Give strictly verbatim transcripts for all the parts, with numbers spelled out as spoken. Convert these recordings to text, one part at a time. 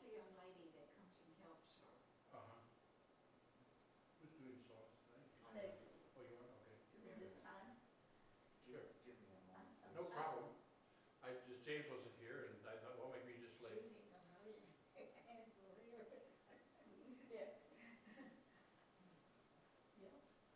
a young lady that comes and helps her. Uh-huh. Who's doing songs tonight? Nick, Oh, you are, okay. is it time? Sure. Give me one moment. I'm No sorry. problem. I just, James wasn't here, and I thought, well, maybe he's just late. Yeah. Yeah.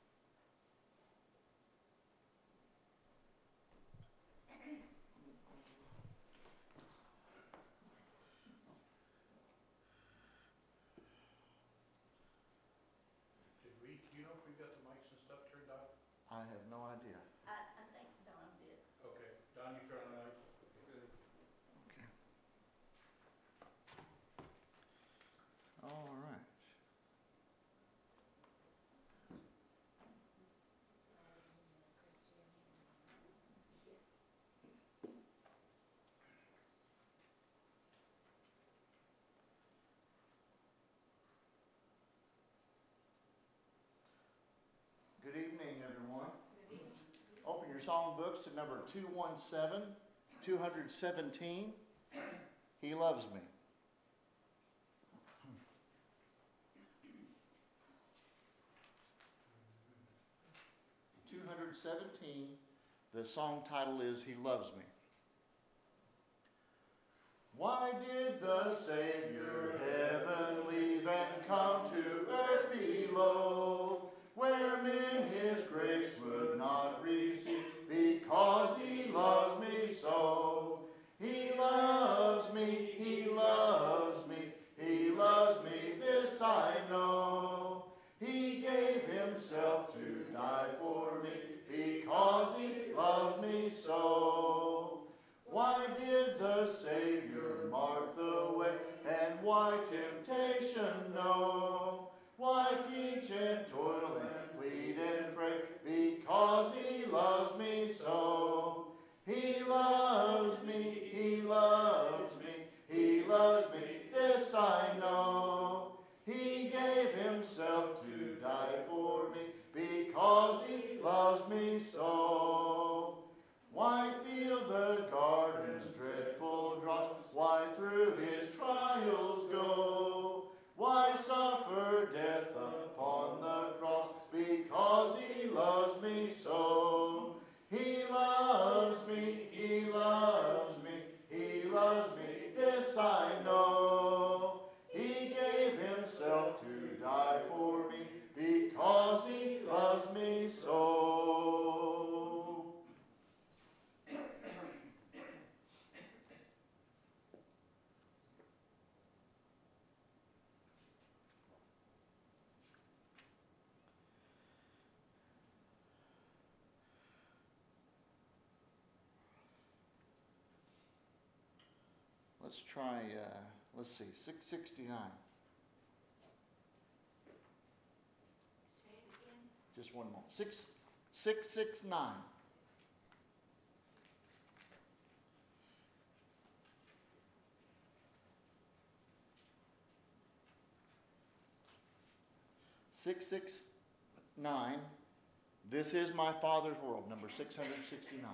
Did we, do you know if we got the mics and stuff turned on? I have no idea. I, I think Don did. Okay. Don, you turn on the mics? Good. Okay. All right. Good evening, everyone. Good evening. Open your song books to number two seventeen, two seventeen. He loves me. two seventeen, the song title is He Loves Me. Why did the Savior heaven leave and come to earth below, where men his grace would not receive, because he loves me so? He loves me, he loves me, he loves me, this I know. He gave himself to die for me, because he loves me so. Why did the Savior mark the way, and why temptation know? Why teach and toil and plead and pray, because he loves me so. He loves me, he loves me, he loves me, this I know. He gave himself to die for me, because he loves me so. Why feel the garden's dreadful dross? Why through his trials go? Why suffer death upon the cross? Because he loves me so. He loves me, he loves me, he loves me, this I know. He gave himself to die for me, because he loves me so. Let's try, uh, let's see, six sixty-nine. Say it again. Just one moment. Six, six, six, nine. Six, six, nine. This is my Father's world, number six hundred sixty-nine.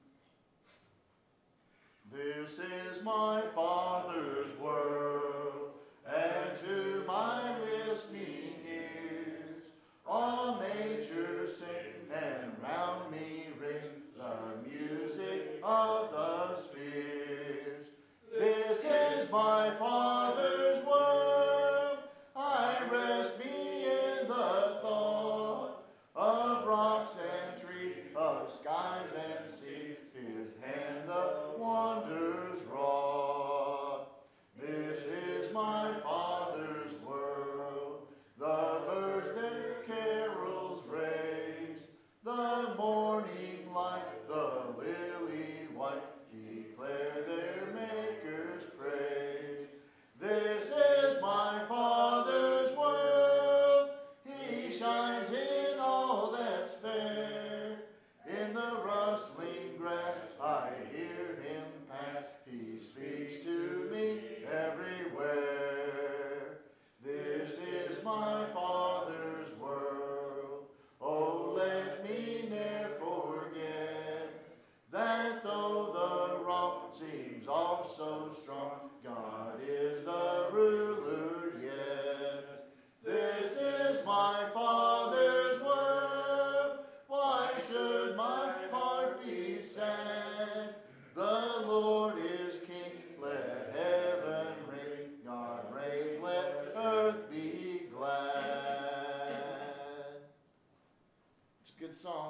This is my Father's world, and to my listening ears, all nature sings, and round me rings the music of the spheres. This is my Father's world, I rest me in the thought of rocks and trees, of skies and seas, his hand the wonders wrought. This is my Father's world, the birds their carols raise,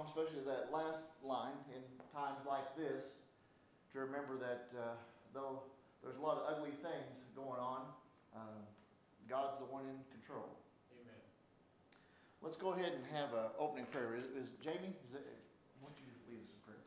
song, especially that last line, in times like this, to remember that uh, though there's a lot of ugly things going on, um, God's the one in control. Amen. Let's go ahead and have an opening prayer. Is, is Jamie, is it, why don't you lead us in prayer?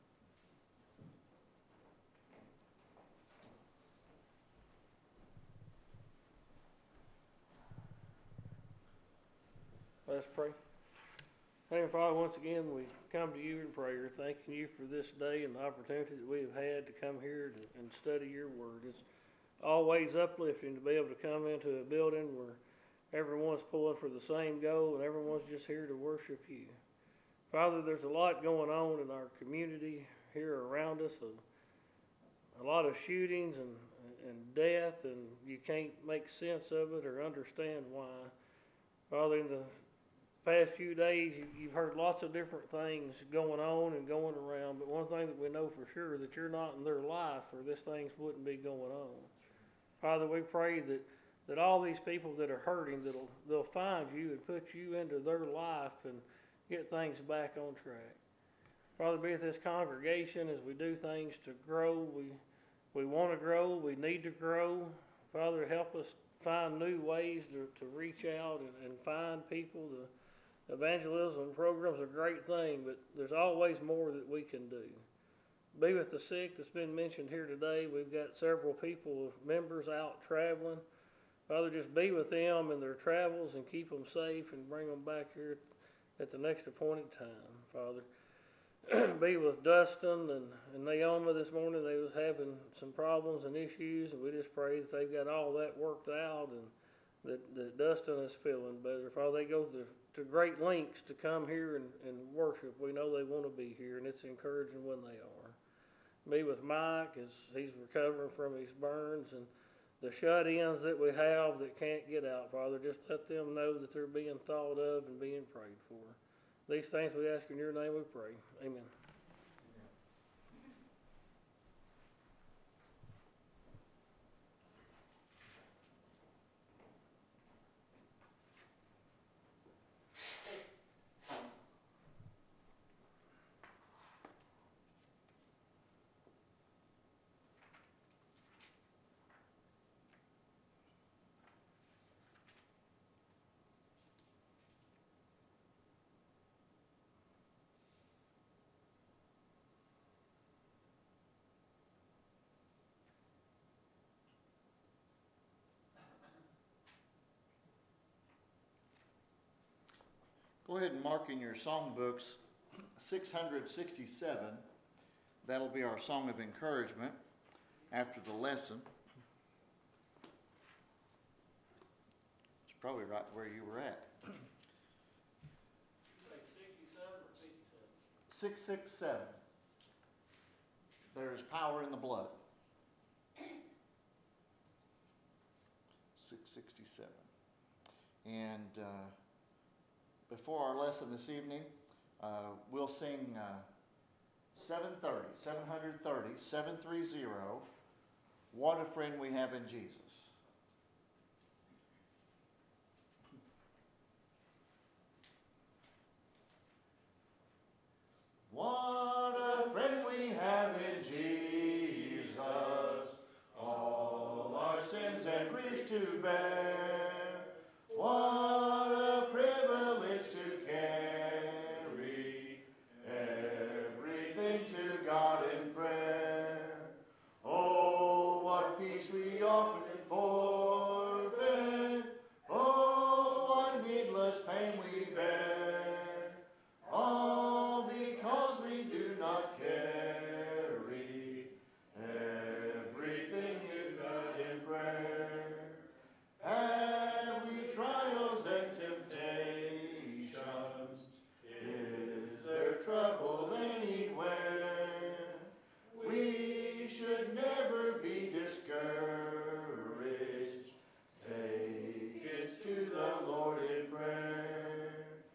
Let's pray. Heavenly Father, once again, we come to you in prayer, thanking you for this day and the opportunity that we have had to come here and, and study your word. It's always uplifting to be able to come into a building where everyone's pulling for the same goal and everyone's just here to worship you. Father, there's a lot going on in our community here around us, a, a lot of shootings and, and death, and you can't make sense of it or understand why. Father, in the past few days, you've heard lots of different things going on and going around, but one thing that we know for sure, that you're not in their life, or this things wouldn't be going on. Father, we pray that, that all these people that are hurting, that'll they'll find you and put you into their life and get things back on track. Father, be with this congregation as we do things to grow. We we want to grow. We need to grow. Father, help us find new ways to, to reach out and, and find people. The evangelism program's a great thing, but there's always more that we can do. Be with the sick that's been mentioned here today. We've got several people, members out traveling. Father, just be with them in their travels and keep them safe and bring them back here at the next appointed time, Father. Be with Dustin and, and Naomi this morning. They was having some problems and issues, and we just pray that they've got all that worked out and that, that Dustin is feeling better. Father, they go to, to great lengths to come here and, and worship. We know they want to be here, and it's encouraging when they are. Be with Mike as he's recovering from his burns, and the shut-ins that we have that can't get out, Father, just let them know that they're being thought of and being prayed for. These things we ask in your name we pray. Amen. Go ahead and mark in your songbooks six hundred sixty-seven. That'll be our song of encouragement after the lesson. It's probably right where you were at. sixty-seven or fifty-seven? six six seven. There is power in the blood. six sixty-seven. And uh, before our lesson this evening, uh, we'll sing uh, seven thirty, seven thirty, seven thirty, What a Friend We Have in Jesus. What a friend we have in Jesus, all our sins and griefs to bear. What a privilege to carry everything to God in prayer. Oh, what peace we often forfeit. Oh, what needless pain we bear. All because we do not carry everything to God in prayer. Have we trials and temptations? Is there trouble anywhere? We should never be discouraged. Take it to the Lord in prayer.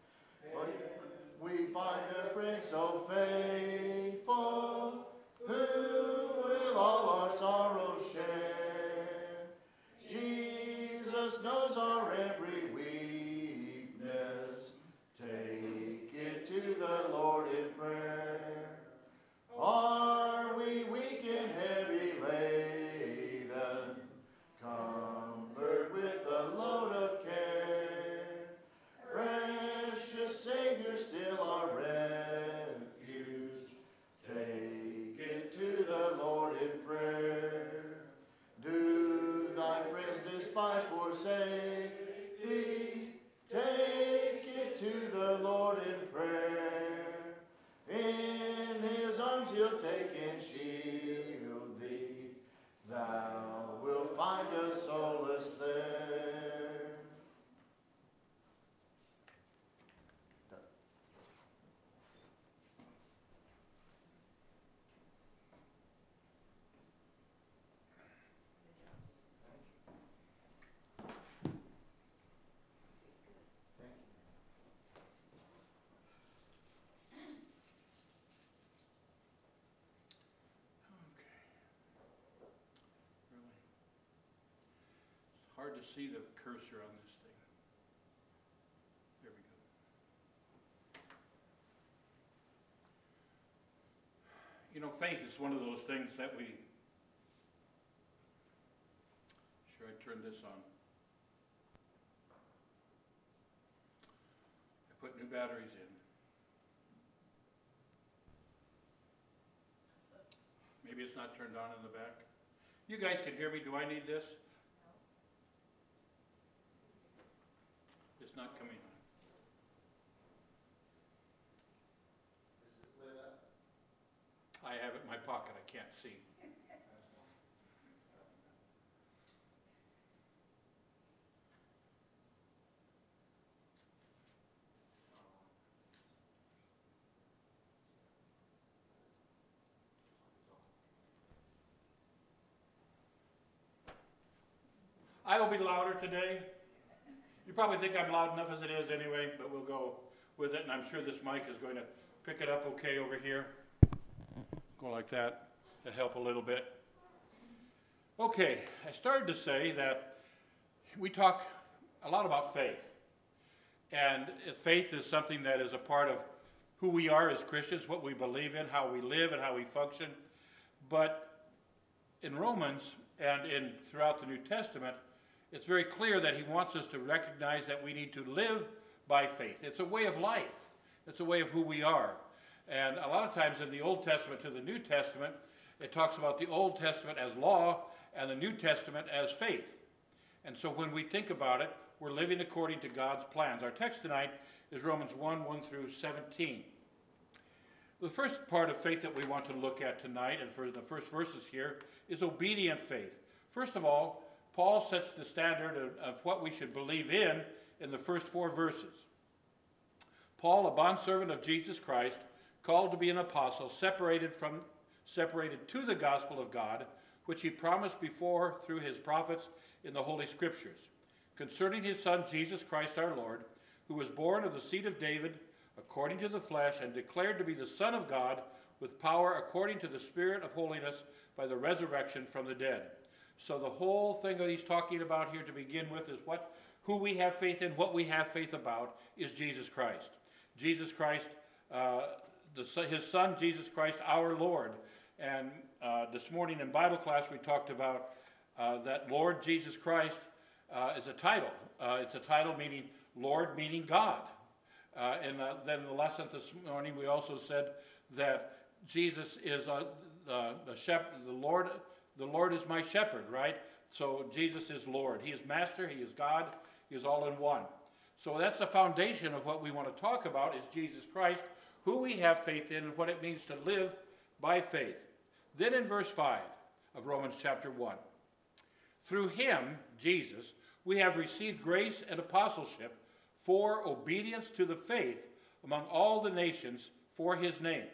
We find a friend so faithful, who will all our sorrows share. Jesus knows our every weakness. Take it to the Lord. hard to see the cursor on this thing. There we go. You know, faith is one of those things that we... Sure, I turn this on. I put new batteries in. Maybe it's not turned on in the back. You guys can hear me. Do I need this? It's not coming on. Is it lit up? I have it in my pocket. I can't see. I will be louder today. You probably think I'm loud enough as it is anyway, but we'll go with it, and I'm sure this mic is going to pick it up okay over here. Go like that to help a little bit. Okay, I started to say that we talk a lot about faith. And faith is something that is a part of who we are as Christians, what we believe in, how we live, and how we function. But in Romans and in throughout the New Testament, it's very clear that he wants us to recognize that we need to live by faith. It's a way of life. It's a way of who we are. And a lot of times in the Old Testament to the New Testament, it talks about the Old Testament as law and the New Testament as faith. And so when we think about it, we're living according to God's plans. Our text tonight is Romans one, one through seventeen. The first part of faith that we want to look at tonight, and for the first verses here, is obedient faith. First of all, Paul sets the standard of, of what we should believe in in the first four verses. Paul, a bondservant of Jesus Christ, called to be an apostle, separated from, separated to the gospel of God, which he promised before through his prophets in the Holy Scriptures, concerning his Son Jesus Christ our Lord, who was born of the seed of David, according to the flesh, and declared to be the Son of God, with power according to the Spirit of holiness, by the resurrection from the dead. So the whole thing that he's talking about here to begin with is what, who we have faith in, what we have faith about, is Jesus Christ. Jesus Christ, uh, the, his Son, Jesus Christ, our Lord. And uh, this morning in Bible class we talked about uh, that Lord Jesus Christ uh, is a title. Uh, it's a title meaning Lord, meaning God. Uh, and uh, then in the lesson this morning we also said that Jesus is uh, the, the shepherd, the Lord. The Lord is my shepherd, right? So Jesus is Lord. He is Master. He is God. He is all in one. So that's the foundation of what we want to talk about is Jesus Christ, who we have faith in, and what it means to live by faith. Then in verse five of Romans chapter one, through him, Jesus, we have received grace and apostleship for obedience to the faith among all the nations for his name.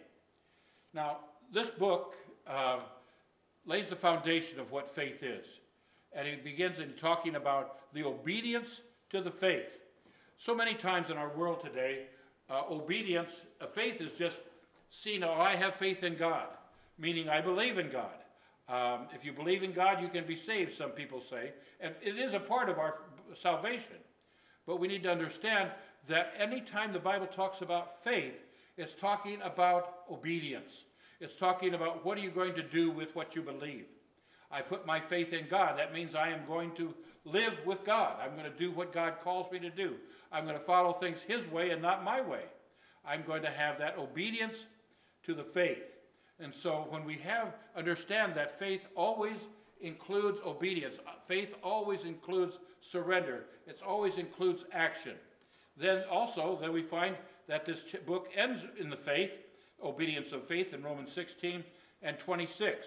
Now, this book uh, lays the foundation of what faith is. And he begins in talking about the obedience to the faith. So many times in our world today, uh, obedience, uh, faith is just seeing, oh, I have faith in God, meaning I believe in God. Um, if you believe in God, you can be saved, some people say. And it is a part of our salvation. But we need to understand that any time the Bible talks about faith, it's talking about obedience. It's talking about what are you going to do with what you believe. I put my faith in God. That means I am going to live with God. I'm going to do what God calls me to do. I'm going to follow things his way and not my way. I'm going to have that obedience to the faith. And so when we have, understand that faith always includes obedience. Faith always includes surrender. It always includes action. Then also, then we find that this book ends in the faith, obedience of faith in Romans sixteen and twenty-six.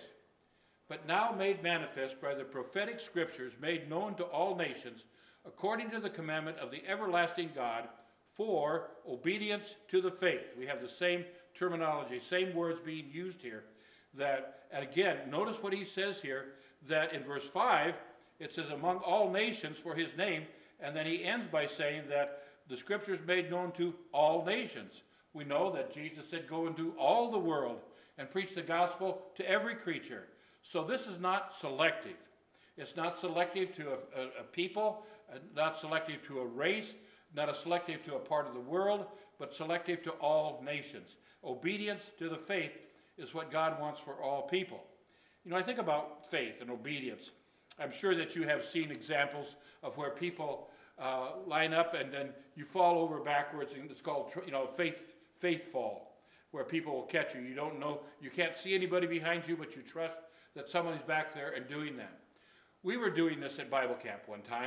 But now made manifest by the prophetic scriptures made known to all nations, according to the commandment of the everlasting God, for obedience to the faith. We have the same terminology, same words being used here. That, and again, notice what he says here, that in verse five, it says, among all nations for his name, and then he ends by saying that the scriptures made known to all nations. We know that Jesus said, go into all the world and preach the gospel to every creature. So this is not selective. It's not selective to a, a, a people, uh, not selective to a race, not a selective to a part of the world, but selective to all nations. Obedience to the faith is what God wants for all people. You know, I think about faith and obedience. I'm sure that you have seen examples of where people uh, line up and then you fall over backwards, and it's called, you know, faith faith fall, where people will catch you. You don't know, you can't see anybody behind you, but you trust that someone is back there and doing that. We were doing this at Bible camp one time,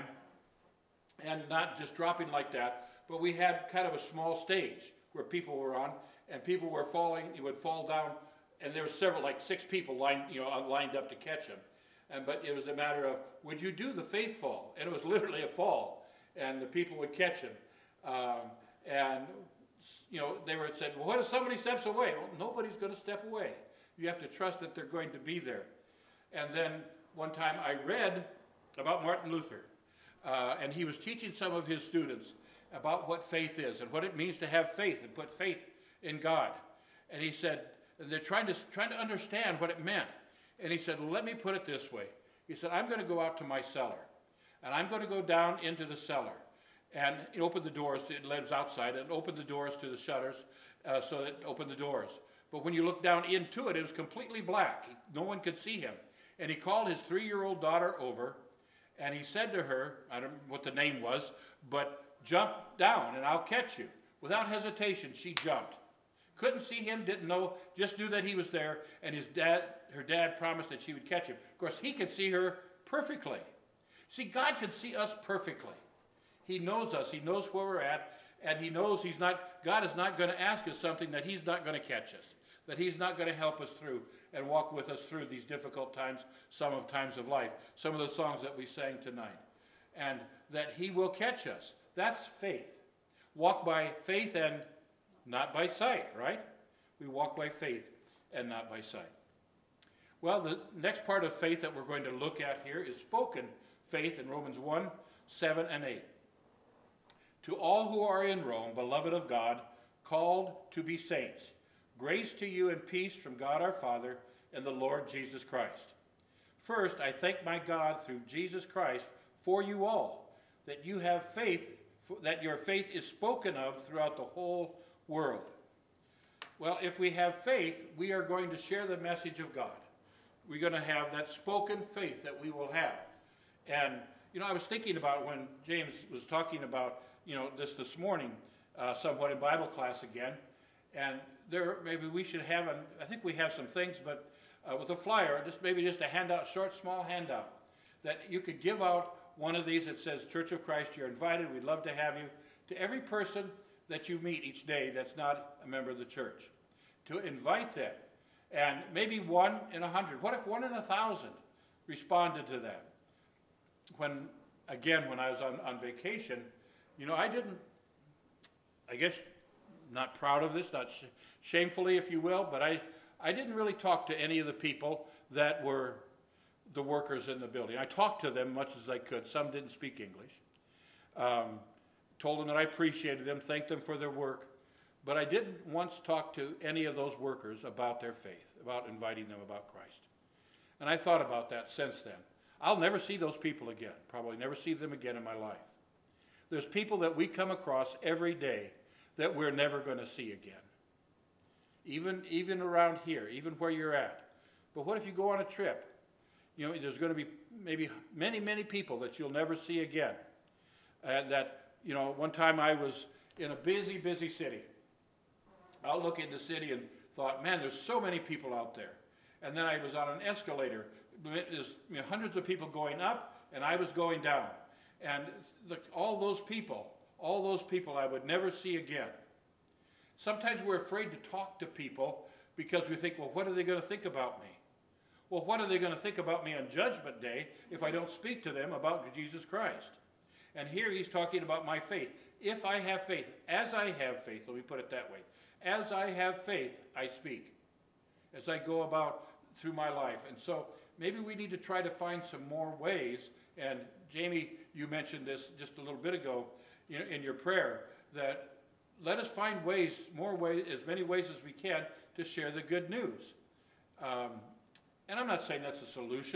and not just dropping like that, but we had kind of a small stage where people were on, and people were falling, you would fall down, and there were several, like six people lined, you know, lined up to catch them. And, but it was a matter of, would you do the faith fall? And it was literally a fall, and the people would catch him. Um, and, you know, they were said, well, what if somebody steps away? Well, nobody's going to step away. You have to trust that they're going to be there. And then one time I read about Martin Luther, uh, and he was teaching some of his students about what faith is and what it means to have faith and put faith in God. And he said, and they're trying to, trying to understand what it meant. And he said, well, let me put it this way. He said, I'm going to go out to my cellar, and I'm going to go down into the cellar and open the doors. It lives outside, and open the doors to the shutters uh, so that open the doors. But when you look down into it, it was completely black. No one could see him. And he called his three-year-old daughter over, and he said to her, I don't know what the name was, but jump down and I'll catch you. Without hesitation, she jumped. Couldn't see him, didn't know, just knew that he was there, and his dad, her dad promised that she would catch him. Of course, he could see her perfectly. See, God could see us perfectly. He knows us, he knows where we're at, and he knows he's not, God is not going to ask us something that he's not going to catch us, that he's not going to help us through and walk with us through these difficult times, some of times of life, some of the songs that we sang tonight, and that he will catch us. That's faith. Walk by faith and not by sight, right? We walk by faith and not by sight. Well, the next part of faith that we're going to look at here is spoken faith in Romans one, seven, and eight. To all who are in Rome, beloved of God, called to be saints, grace to you and peace from God our Father and the Lord Jesus Christ. First, I thank my God through Jesus Christ for you all, that you have faith, that your faith is spoken of throughout the whole world. Well, if we have faith, we are going to share the message of God. We're going to have that spoken faith that we will have. And, you know, I was thinking about when James was talking about, you know, this this morning, uh, somewhat in Bible class again, and there, maybe we should have, an, I think we have some things, but uh, with a flyer, just maybe just a handout, short, small handout, that you could give out one of these that says, Church of Christ, you're invited, we'd love to have you, to every person that you meet each day that's not a member of the church, to invite them. And maybe one in a hundred. What if one in a thousand responded to that? When, again, when I was on, on vacation, you know, I didn't, I guess, not proud of this, not sh- shamefully, if you will, but I, I didn't really talk to any of the people that were the workers in the building. I talked to them much as I could. Some didn't speak English. Um, told them that I appreciated them, thanked them for their work, but I didn't once talk to any of those workers about their faith, about inviting them about Christ. And I thought about that since then. I'll never see those people again, probably never see them again in my life. There's people that we come across every day that we're never going to see again. Even, even around here, even where you're at. But what if you go on a trip? You know, there's going to be maybe many, many people that you'll never see again. Uh, that, you know, one time I was in a busy, busy city. I'll look at the city and thought, man, there's so many people out there. And then I was on an escalator. There's, you know, hundreds of people going up, and I was going down. And look, all those people, all those people I would never see again. Sometimes we're afraid to talk to people because we think, well, what are they going to think about me? Well, what are they going to think about me on Judgment Day if I don't speak to them about Jesus Christ? And here he's talking about my faith. If I have faith, as I have faith, let me put it that way. As I have faith, I speak. As I go about through my life. And so maybe we need to try to find some more ways. And Jamie, you mentioned this just a little bit ago in, in your prayer, that let us find ways, more ways, as many ways as we can to share the good news. Um, and I'm not saying that's a solution.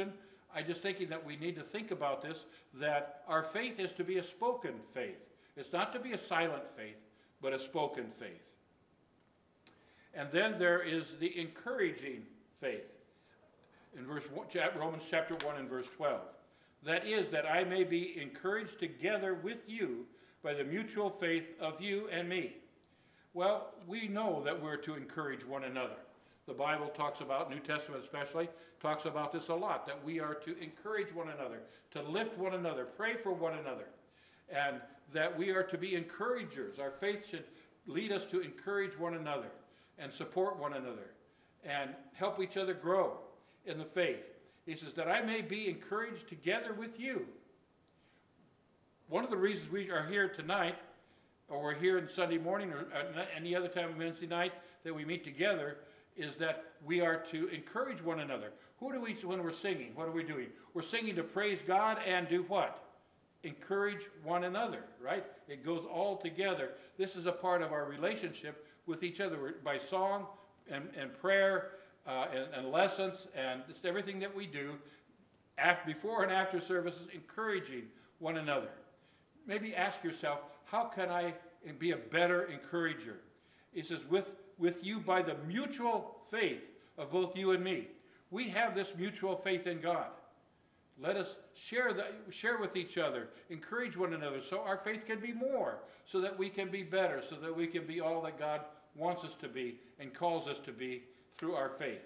I just thinking that we need to think about this, that our faith is to be a spoken faith. It's not to be a silent faith, but a spoken faith. And then there is the encouraging faith. In verse one, Romans chapter one and verse twelve. That is, that I may be encouraged together with you by the mutual faith of you and me. Well, we know that we're to encourage one another. The Bible talks about, New Testament especially, talks about this a lot, that we are to encourage one another, to lift one another, pray for one another, and that we are to be encouragers. Our faith should lead us to encourage one another and support one another and help each other grow in the faith. He says, that I may be encouraged together with you. One of the reasons we are here tonight, or we're here on Sunday morning, or any other time on Wednesday night that we meet together, is that we are to encourage one another. Who do we, when we're singing, what are we doing? We're singing to praise God and do what? Encourage one another, right? It goes all together. This is a part of our relationship with each other by song and, and prayer uh, and, and lessons and just everything that we do after, before and after services, encouraging one another. Maybe ask yourself, how can I be a better encourager? He says, with, with you by the mutual faith of both you and me. We have this mutual faith in God. Let us share, the, share with each other, encourage one another so our faith can be more, so that we can be better, so that we can be all that God wants us to be and calls us to be through our faith.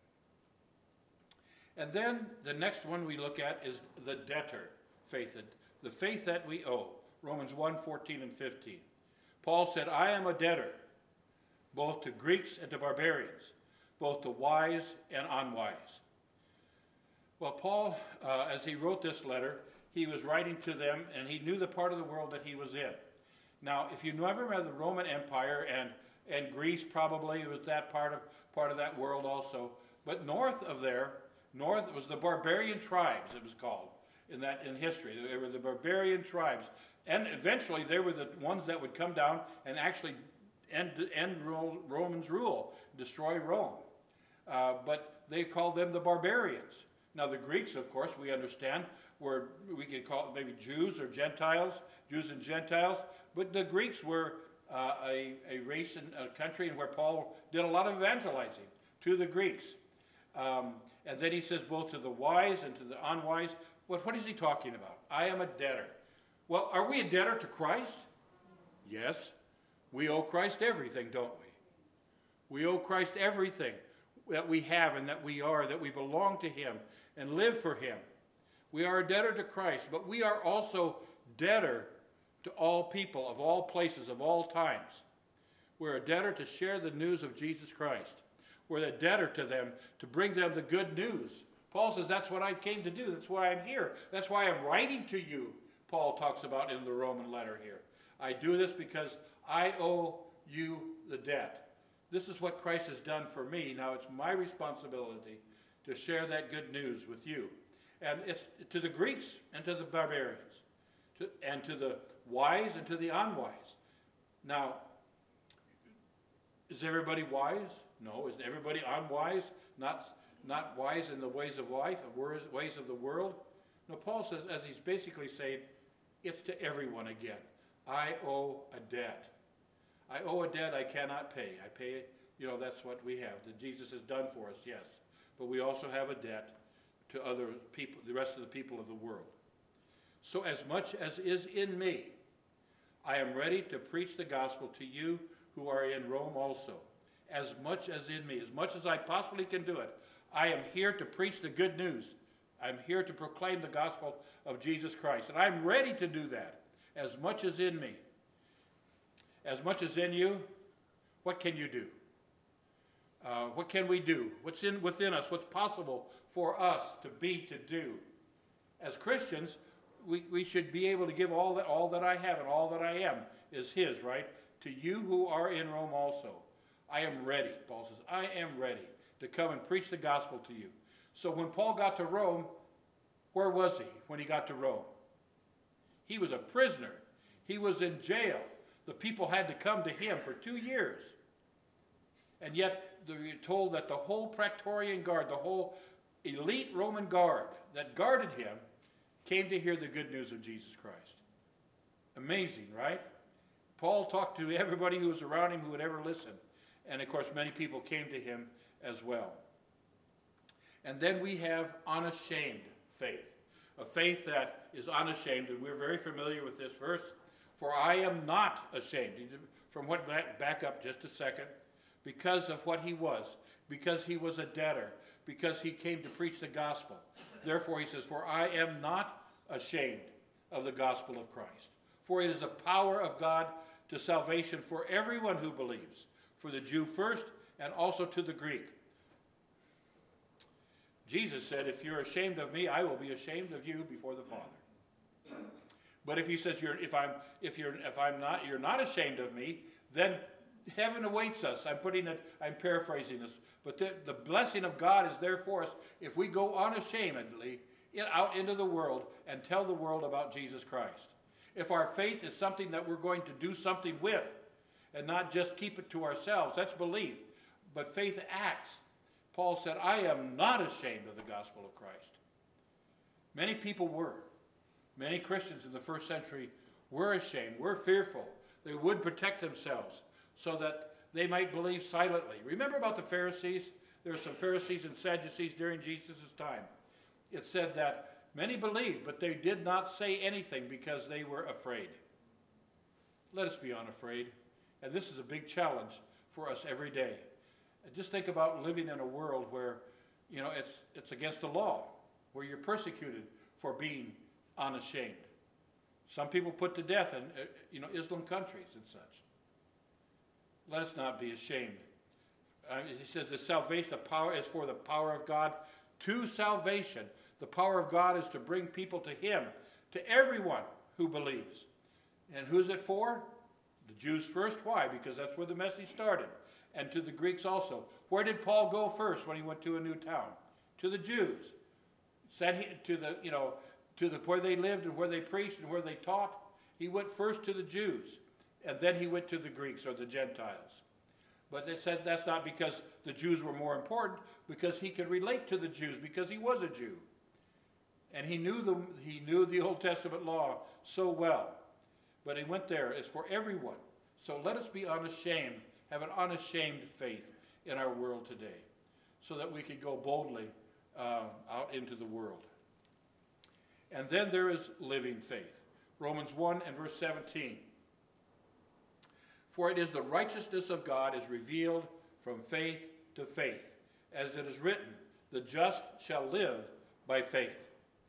And then the next one we look at is the debtor faith, the faith that we owe. Romans one, fourteen and fifteen. Paul said, I am a debtor, both to Greeks and to barbarians, both to wise and unwise. Well, Paul, uh, as he wrote this letter, he was writing to them, and he knew the part of the world that he was in. Now, if you remember the Roman Empire, and, and Greece probably was that part of, part of that world also, but north of there, north was the barbarian tribes, it was called, in that in history. They were the barbarian tribes. And eventually they were the ones that would come down and actually end, end Romans' rule, destroy Rome. Uh, but they called them the barbarians. Now the Greeks, of course, we understand, were, we could call it maybe Jews or Gentiles, Jews and Gentiles. But the Greeks were uh, a, a race and a country in where Paul did a lot of evangelizing to the Greeks. Um, and then he says both to the wise and to the unwise. What, what is he talking about? I am a debtor. Well, are we a debtor to Christ? Yes. We owe Christ everything, don't we? We owe Christ everything that we have and that we are, that we belong to him and live for him. We are a debtor to Christ, but we are also debtor to all people of all places, of all times. We're a debtor to share the news of Jesus Christ. We're a debtor to them to bring them the good news. Paul says that's what I came to do. That's why I'm here. That's why I'm writing to you, Paul talks about in the Roman letter here. I do this because I owe you the debt. This is what Christ has done for me. Now it's my responsibility to share that good news with you. And it's to the Greeks and to the barbarians, to, and to the wise and to the unwise. Now, is everybody wise? No. Is everybody unwise? Not, not wise in the ways of life, ways of the world? No, Paul says, as he's basically saying, it's to everyone again. I owe a debt. I owe a debt I cannot pay. I pay it, you know, that's what we have. That Jesus has done for us, yes. But we also have a debt to other people, the rest of the people of the world. So as much as is in me, I am ready to preach the gospel to you who are in Rome also. As much as in me, as much as I possibly can do it, I am here to preach the good news. I'm here to proclaim the gospel of Jesus Christ. And I'm ready to do that, as much as in me. As much as in you, what can you do? Uh, what can we do? What's in within us? What's possible for us to be, to do? As Christians, we, we should be able to give all that, all that I have and all that I am is his, right? To you who are in Rome also. I am ready, Paul says. I am ready to come and preach the gospel to you. So when Paul got to Rome, where was he when he got to Rome? He was a prisoner. He was in jail. The people had to come to him for two years. And yet, we're told that the whole Praetorian Guard, the whole elite Roman guard that guarded him came to hear the good news of Jesus Christ. Amazing, right? Paul talked to everybody who was around him who would ever listen. And of course, many people came to him as well. And then we have unashamed faith. A faith that is unashamed, and we're very familiar with this verse. For I am not ashamed. From what, back, back up just a second. Because of what he was. Because he was a debtor. Because he came to preach the gospel. Therefore he says, for I am not ashamed of the gospel of Christ. For it is the power of God to salvation for everyone who believes. For the Jew first, and also to the Greek. Jesus said, if you're ashamed of me, I will be ashamed of you before the Father. But if he says, you're, if I'm, if you're, if I'm not, you're not ashamed of me, then heaven awaits us. I'm putting it, I'm paraphrasing this. But the, the blessing of God is there for us if we go unashamedly in, out into the world and tell the world about Jesus Christ. If our faith is something that we're going to do something with and not just keep it to ourselves, that's belief. But faith acts. Paul said, I am not ashamed of the gospel of Christ. Many people were. Many Christians in the first century were ashamed, were fearful. They would protect themselves so that they might believe silently. Remember about the Pharisees? There were some Pharisees and Sadducees during Jesus' time. It said that many believed, but they did not say anything because they were afraid. Let us be unafraid. And this is a big challenge for us every day. Just think about living in a world where, you know, it's, it's against the law, where you're persecuted for being unashamed. Some people put to death in, uh, you know, Islam countries and such. Let us not be ashamed. Uh, he says the salvation, the power is for the power of God to salvation. The power of God is to bring people to him, to everyone who believes. And who's it for? The Jews first. Why? Because that's where the message started. And to the Greeks also. Where did Paul go first when he went to a new town? To the Jews. Sent he, to the, you know, to the where they lived and where they preached and where they taught. He went first to the Jews, and then he went to the Greeks or the Gentiles. But they said that's not because the Jews were more important, because he could relate to the Jews, because he was a Jew. And he knew the, he knew the Old Testament law so well. But he went there. It's for everyone. So let us be unashamed, have an unashamed faith in our world today, so that we can go boldly uh, out into the world. And then there is living faith. Romans one and verse seventeen. For it is the righteousness of God is revealed from faith to faith. As it is written, the just shall live by faith.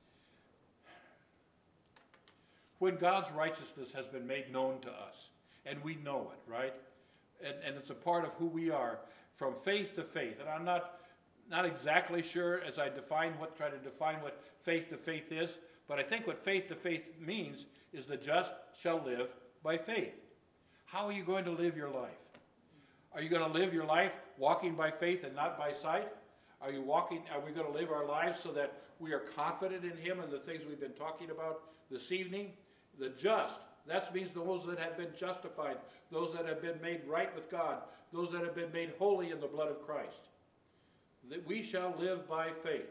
When God's righteousness has been made known to us, and we know it, right? And, and it's a part of who we are, from faith to faith. And I'm not, not exactly sure as I define what, try to define what faith to faith is, but I think what faith to faith means is the just shall live by faith. How are you going to live your life? Are you going to live your life walking by faith and not by sight? Are you walking, are we going to live our lives so that we are confident in him and the things we've been talking about this evening? The just, that means those that have been justified, those that have been made right with God, those that have been made holy in the blood of Christ. That we shall live by faith.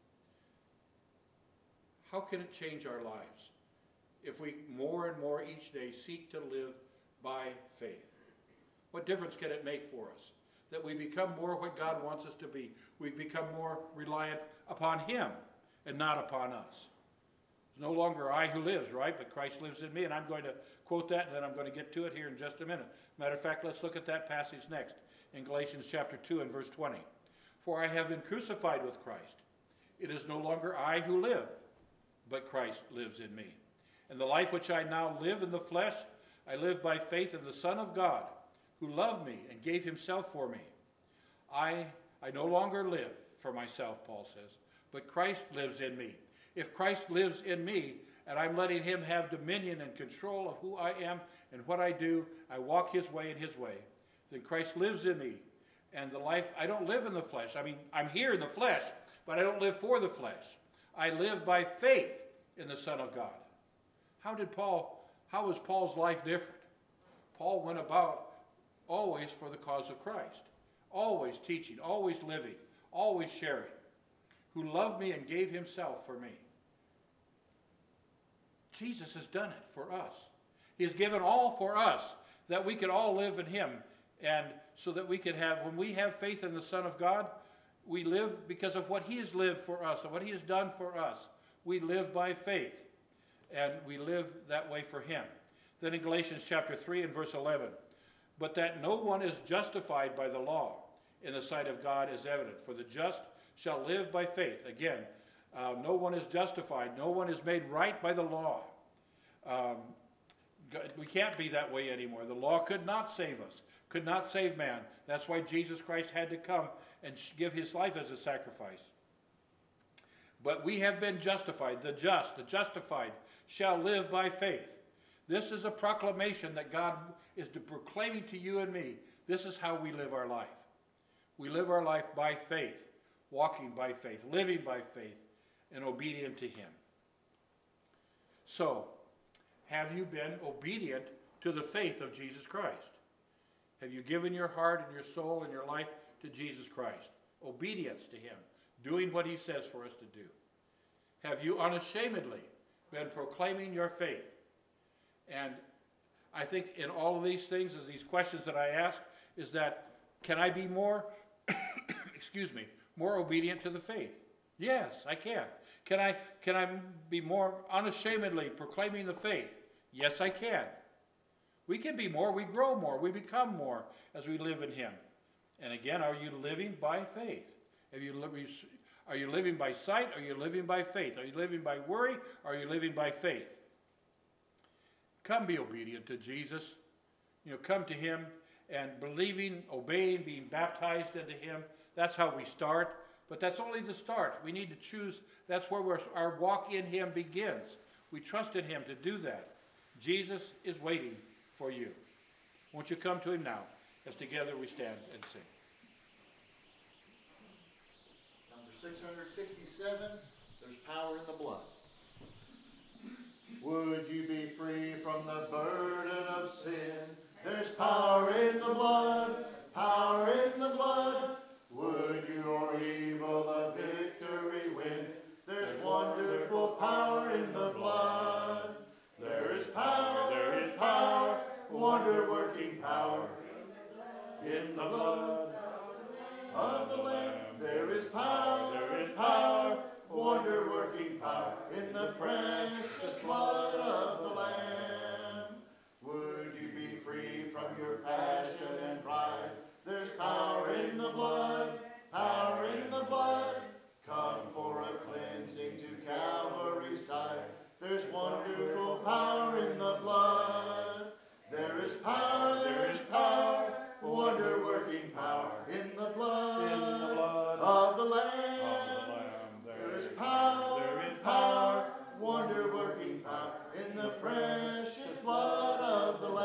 How can it change our lives if we more and more each day seek to live by faith? What difference can it make for us? That we become more what God wants us to be. We become more reliant upon him and not upon us. It's no longer I who lives, right? But Christ lives in me. And I'm going to quote that, and then I'm going to get to it here in just a minute. Matter of fact, let's look at that passage next in Galatians chapter two and verse twenty. For I have been crucified with Christ. It is no longer I who live, but Christ lives in me. And the life which I now live in the flesh, I live by faith in the Son of God, who loved me and gave himself for me. I, I no longer live for myself, Paul says, but Christ lives in me. If Christ lives in me, and I'm letting him have dominion and control of who I am and what I do, I walk his way and his way, then Christ lives in me. And the life, I don't live in the flesh. I mean, I'm here in the flesh, but I don't live for the flesh. I live by faith in the Son of God. How did Paul, how was Paul's life different? Paul went about always for the cause of Christ. Always teaching, always living, always sharing. who loved me and gave himself for me. Jesus has done it for us. He has given all for us, that we could all live in him, and so that we could have, when we have faith in the Son of God, we live because of what he has lived for us and what he has done for us. We live by faith, and we live that way for him. Then in Galatians chapter three and verse eleven, but that no one is justified by the law in the sight of God is evident, for the just shall live by faith. Again, uh, no one is justified. No one is made right by the law. Um, we can't be that way anymore. The law could not save us, could not save man. That's why Jesus Christ had to come and give his life as a sacrifice. But we have been justified. The just, the justified, shall live by faith. This is a proclamation that God is proclaiming to you and me. This is how we live our life. We live our life by faith, walking by faith, living by faith, and obedient to him. So, have you been obedient to the faith of Jesus Christ? Have you given your heart and your soul and your life to Jesus Christ? Obedience to him, doing what he says for us to do. Have you unashamedly been proclaiming your faith? And I think in all of these things, as these questions that I ask, is that, can I be more, excuse me, more obedient to the faith? Yes, I can. Can I, can I be more unashamedly proclaiming the faith? Yes, I can. We can be more, we grow more, we become more as we live in him. And again, are you living by faith? Have you, are you living by sight? Are you living by faith? Are you living by worry? Are you living by faith? Come be obedient to Jesus. You know, come to him and believing, obeying, being baptized into him. That's how we start. But that's only the start. We need to choose. That's where we're, our walk in him begins. We trust in him to do that. Jesus is waiting for you. Won't you come to him now as together we stand and sing. Number six hundred sixty-seven, there's power in the blood. Would you be free from the burden of sin? There's power in the blood, power in the blood. Would your evil the victory win? There's wonderful power in the blood. There is power, there is power, wonder-working power in the blood of the Lamb. There is power, there is power, wonder-working power in the precious blood of the Lamb. Would you be free from your passion and pride? There's power in the blood, power in the blood. Come for a cleansing to Calvary's side. There's wonderful power in the blood. There is power, there is power, wonder-working power in the blood, In the blood of the of Lamb. the Lamb. There is power, there is power, wonder-working power in the precious blood of the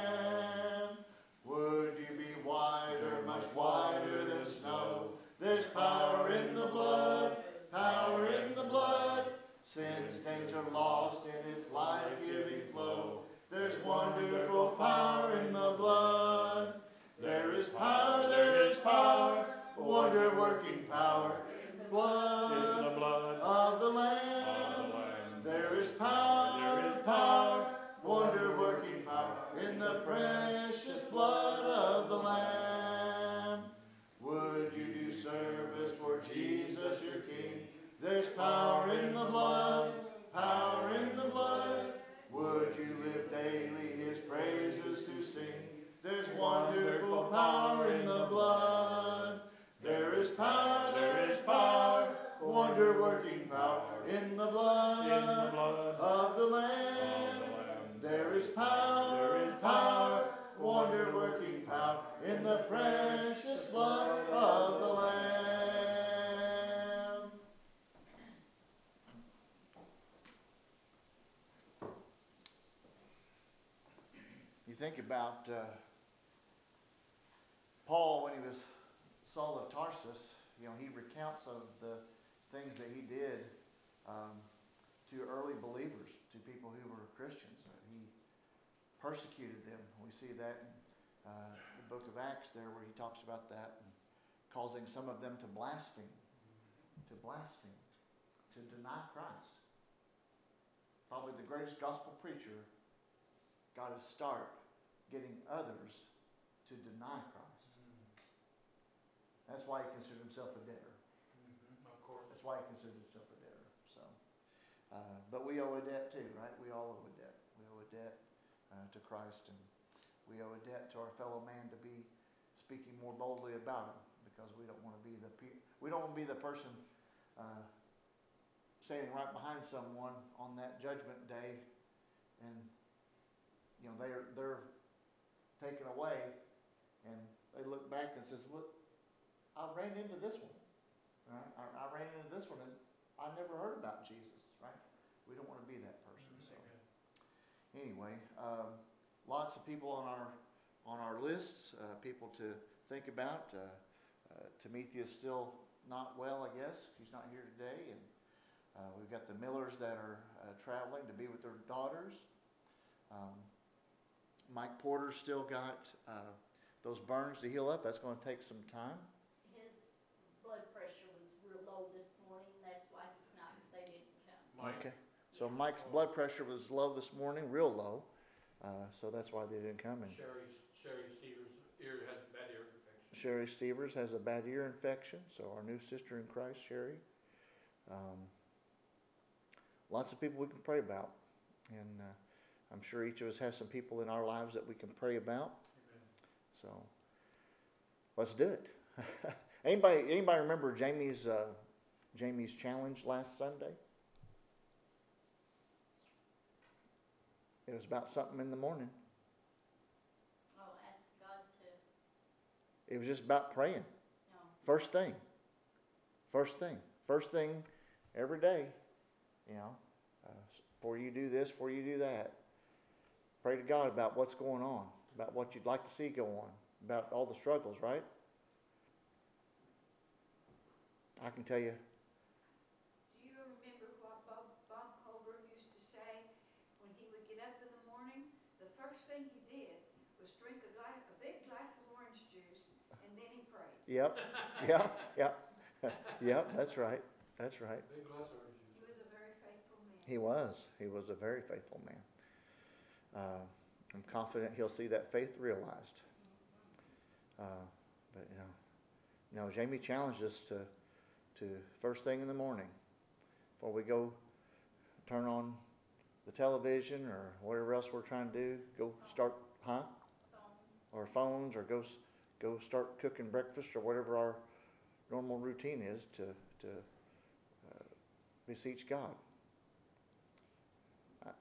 Lamb. Would you be whiter, much whiter than snow? There's power in the blood, power in the blood. Sin stains are lost in its life-giving flow. There's wonderful power in the blood. There is power, there is power, wonder-working power in the blood, In the blood of the of Lamb. the Lamb. There is power, there is power, wonder-working power in the precious blood of the Lamb. Would you do service for Jesus your King? There's power in the blood, power in the blood. Would you live daily his praises to sing? There's wonderful power in the blood. There is power, there is power, wonder-working power in the blood, In the blood of the of Lamb. the Lamb. There is power, there is power, wonder-working power in the precious blood of the Lamb. You think about uh, Paul when he was Saul of Tarsus. You know, he recounts of the things that he did um, to early believers, to people who were Christians. Uh, he persecuted them. We see that in uh, the book of Acts there, where he talks about that, and causing some of them to blaspheme. to blaspheme, to deny Christ. Probably the greatest gospel preacher got to start getting others to deny Christ. That's why he considered himself a debtor. Mhm, Of course. That's why he considered himself a debtor. So, uh, but we owe a debt too, right? We all owe a debt. We owe a debt uh, to Christ, and we owe a debt to our fellow man to be speaking more boldly about him, because we don't want to be the pe- we don't want to be the person uh, standing right behind someone on that judgment day, and you know they're they're taken away, and they look back and says, "Look, I ran into this one. Right? I, I ran into this one, and I never heard about Jesus." Right? We don't want to be that person. So anyway, um, lots of people on our on our lists, uh, people to think about. Uh, uh, Timothy is still not well, I guess. He's not here today, and uh, we've got the Millers that are uh, traveling to be with their daughters. Um, Mike Porter's still got uh, those burns to heal up. That's going to take some time. His blood pressure was real low this morning, that's why he's not, they didn't come. Mike, Okay. So Mike's blood pressure was low this morning, real low. Uh, so that's why they didn't come in. Sherry, Sherry Stevens' ear has bad ear infection. Sherry Stevers has a bad ear infection, so our new sister in Christ, Sherry. Um, lots of people we can pray about, and uh, I'm sure each of us has some people in our lives that we can pray about. Amen. So let's do it. anybody, anybody remember Jamie's uh, Jamie's challenge last Sunday? It was about something in the morning. Oh, ask God to, It was just about praying. you know, First thing. First thing. First thing every day. You know, uh, before you do this, before you do that, pray to God about what's going on, about what you'd like to see go on, about all the struggles, right? I can tell you. Do you remember what Bob, Bob Colburn used to say when he would get up in the morning? The first thing he did was drink a glass, a big glass of orange juice, and then he prayed. Yep. Yep. Yep. Yep. That's right. That's right. Big glass of orange juice. He was a very faithful man. He was. He was a very faithful man. Uh, I'm confident he'll see that faith realized. Uh, but you know, you know, Jamie challenged us to, to first thing in the morning, before we go turn on the television or whatever else we're trying to do, go start, huh? phones. Or phones, or go s- go start cooking breakfast or whatever our normal routine is to to uh, beseech God. I,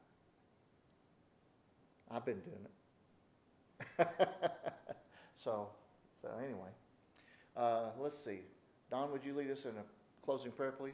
I've been doing it. so so anyway, uh, let's see. Don, would you lead us in a closing prayer, please?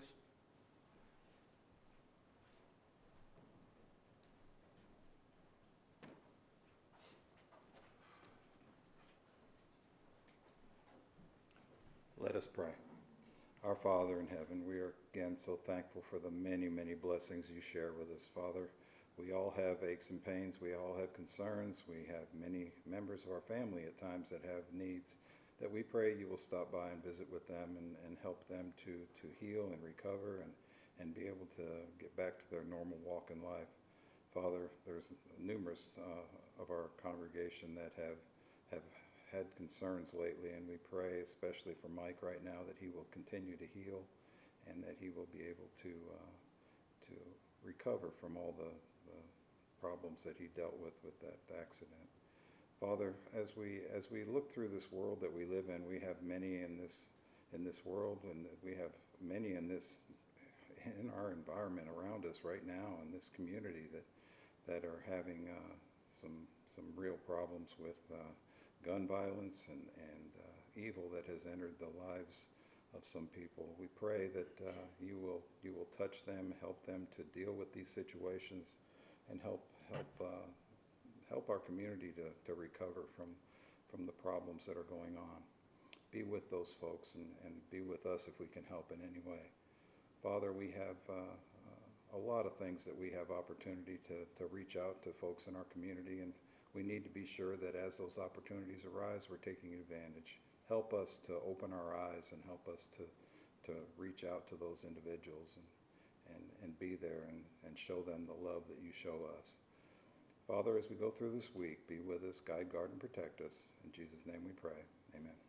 Let us pray. Our Father in heaven, we are again so thankful for the many, many blessings you share with us, Father. We all have aches and pains. We all have concerns. We have many members of our family at times that have needs that we pray you will stop by and visit with them and, and help them to, to heal and recover and, and be able to get back to their normal walk in life. Father, there's numerous uh, of our congregation that have have had concerns lately, and we pray especially for Mike right now that he will continue to heal and that he will be able to uh, to recover from all the, the problems that he dealt with with that accident. Father, as we as we look through this world that we live in, we have many in this in this world, and we have many in this in our environment around us right now in this community that that are having uh, some some real problems with uh, gun violence and and uh, evil that has entered the lives of some people. We pray that uh, you will you will touch them, help them to deal with these situations, and help help uh, help our community to, to recover from from the problems that are going on. Be with those folks and, and be with us if we can help in any way. Father, we have uh, a lot of things that we have opportunity to, to reach out to folks in our community, and we need to be sure that as those opportunities arise, we're taking advantage. Help us to open our eyes and help us to, to reach out to those individuals and, and, and be there and, and show them the love that you show us. Father, as we go through this week, be with us, guide, guard, and protect us. In Jesus' name we pray. Amen.